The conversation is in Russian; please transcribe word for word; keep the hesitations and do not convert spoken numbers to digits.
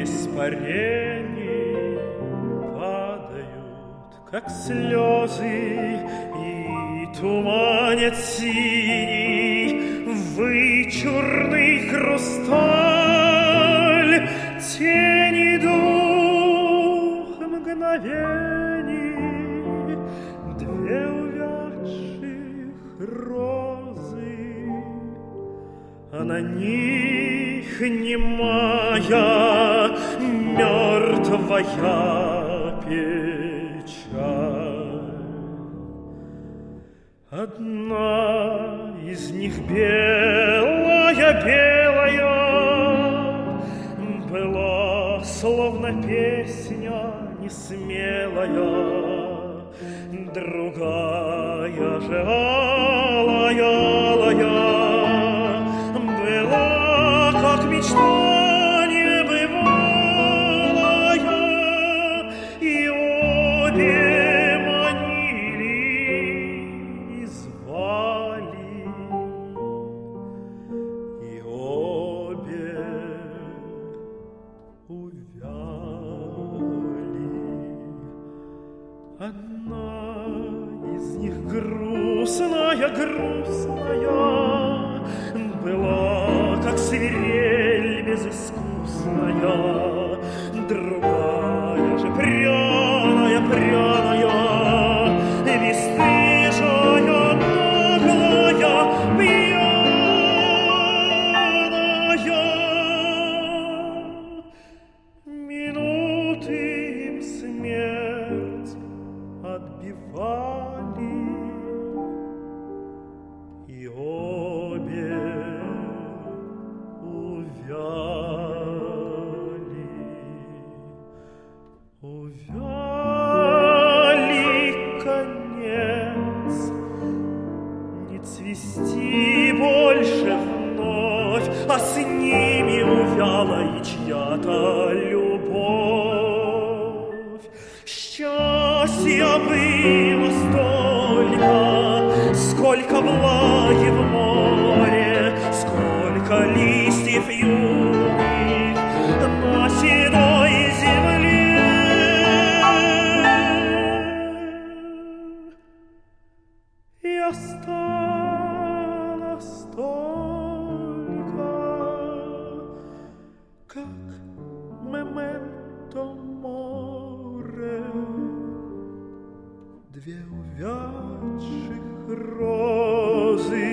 испарений падают, как слезы, и туманят синий вычурный хрусталь, тени дух мгновений, две увядших розы, а на них немая мертвая печаль. Одна из них белая-белая была, словно песня несмелая, другая же алая-алая была, как мечта небывалая, и обе манили и звали, и обе увяли. Одна из них грустная, грустная была, как свирель безыскусная, другая же пряная, пряная, бесстыжая, наглая, пьяная. Минуты им смерть отбивали, и обе увяли, увяли, конец, не цвести больше вновь, а с ними увяла и чья-то любовь. Счастья было столько, сколько влаги в море, сколько листьев юных на седой земле. И осталось только, как мементо море, две увядших розы.